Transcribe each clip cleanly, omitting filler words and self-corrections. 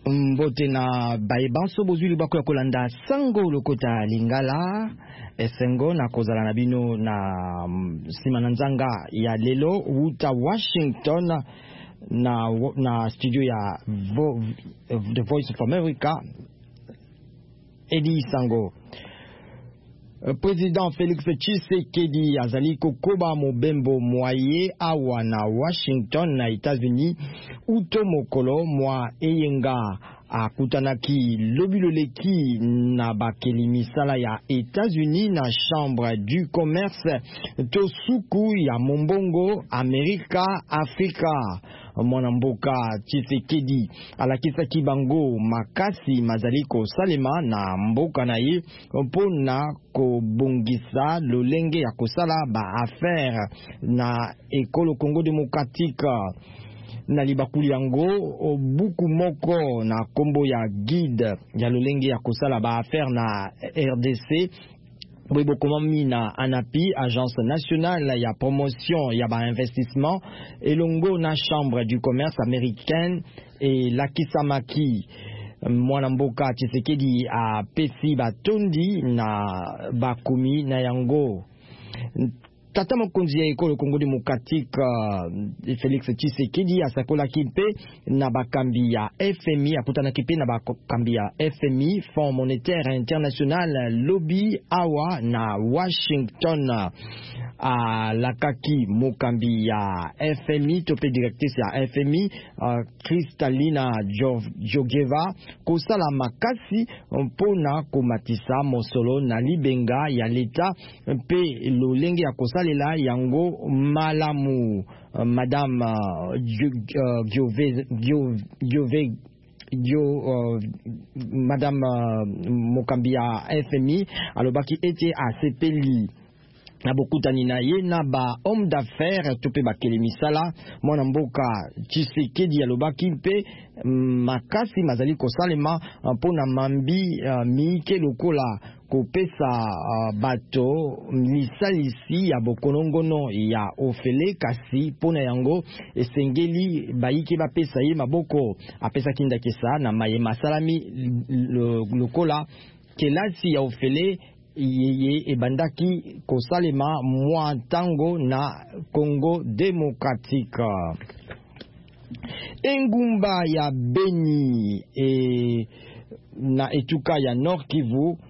Mbote na baibanso bozuli bako ya kolanda sango lokota lingala esengo na kozala na bino na simananzanga ya lelo uta Washington na studio ya The Voice of America. Edi Sango. Président Félix Tshisekedi azali kokoba mobembo moye awa na Washington na États-Unis uto mokolo mwa eyenga akutanaki lobiloleki na bakeli misala ya États-Unis na chambre du commerce tosuku ya mombongo Amerika Afrika. Mwanamboka Tshisekedi alakisaki bango makasi mazaliko salema na mboka na ye mpona kobongisa lolenge ya kosala ba affaire na ekolo Congo Démocratique. Na libakuli yango buku moko na kombo ya guide ya lolenge ya kosala ba affaire na RDC Bwebo komami na ANAPI, Agence nationale ya promotion ya ba investissement, elongo na chambre du commerce américaine et Lakisamaki. Mwanamboka Tshisekedi a pesi batondi na bakomi na yango. Tata mokonzi ya ekolo Congo Démocratique Félix Tshisekedi asakola kipe na bakambi ya FMI akutana kipe na bakambi ya FMI Fonds monétaire international lobby awa na Washington lakaki mokambi ya FMI tope directrice ya FMI Kristalina Georgieva kosala makasi mpona komatisa mosolo na libenga ya leta pe lolenge ya kosala lela yango malamu. Madame Madame mokambi ya FMI alobaki ete asepeli na bokutani na ye na ba homme d'affaires tope bakele misala. Mwana mboka Tshisekedi alobaki mpe makasi mazali kosalema mpona mambi miike lokola kopesa bato misalisi ya bokonongono ya ofele kasi pona yango esengeli baike bapesa ye maboko apesa kindakesa na maye masalami lokola kelasi ya ofele yeye ebandaki kosalema mwa tango na Congo Démocratique. Engumba ya Beni na etuka ya Nord Kivu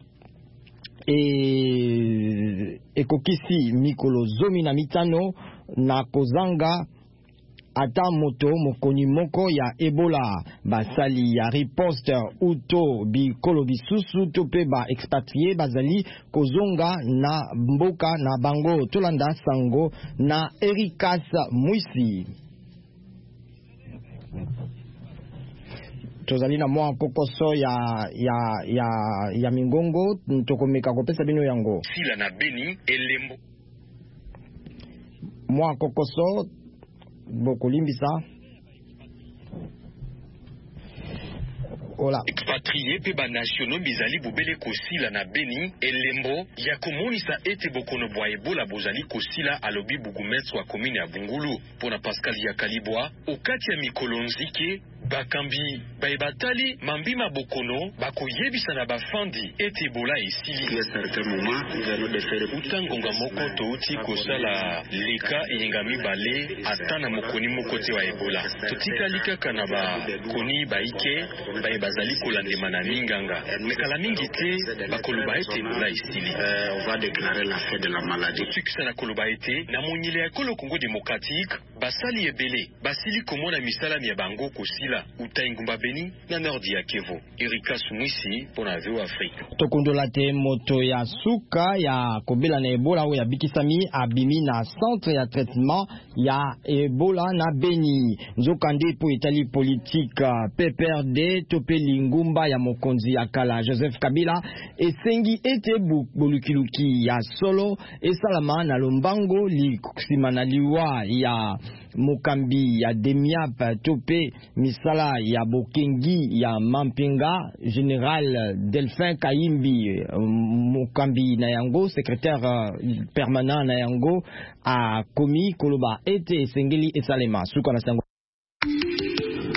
ekokisi mikolo 15 na kozanga ata moto mokoni moko ya Ebola. Basali ya riposte uto bikolo bisusu tope ba expatrié bazali kozonga na mboka na bango. Tolanda sango na Erikas Mwisi. Tozali na mwa kokoso ya mingongo tokomeka kopesa bino yango sila na Beni elembo mwa kokoso bokolimbisa. Ola expatrié pe ba nationaux bizali bobele kosila na Beni elembo ya komonisa ete bokono bwa Ebola bozali kosila alobi bugumetso wa commune ya Bungulu pona Pascal ya Kalibwa okati ya mikolo nzike bakambi baibatali mambima bokono bakoyebisa na bafandi ete Ebola esili. Utangonga moko touti kosala leka eyengami bale atana mokoni moko te wa Ebola. Totikali kaka na bakoni baike bazali kolandema na minganga. Mekala mingi te bakoloba ete Ebola esili. On va déclarer la fin de la maladie. Tukisa na koloba ete na monyele ya kolo Congo Démocratique basali ebele basili komona misala ya bango kosila uta Engumba Beni na Nordi ya Kivu. Erikas Mwisi pona VOA Afrique. Tokondola te moto ya suka ya kobela na Ebola o ya bikisami abimi na centre ya traitement ya Ebola na Beni. Nzokande po etali politique PPRD tope lingumba ya mokonzi ya kala Joseph Kabila esengi ete bolukiluki ya solo esalama na lombango likusima na liwa ya mokambi ya Demiap tope misala ya bokengi ya Mampinga. General Delphin Kayimbi mokambi na yango secrétaire permanent na yango a komi koloba ete esengeli esalema suka na sango.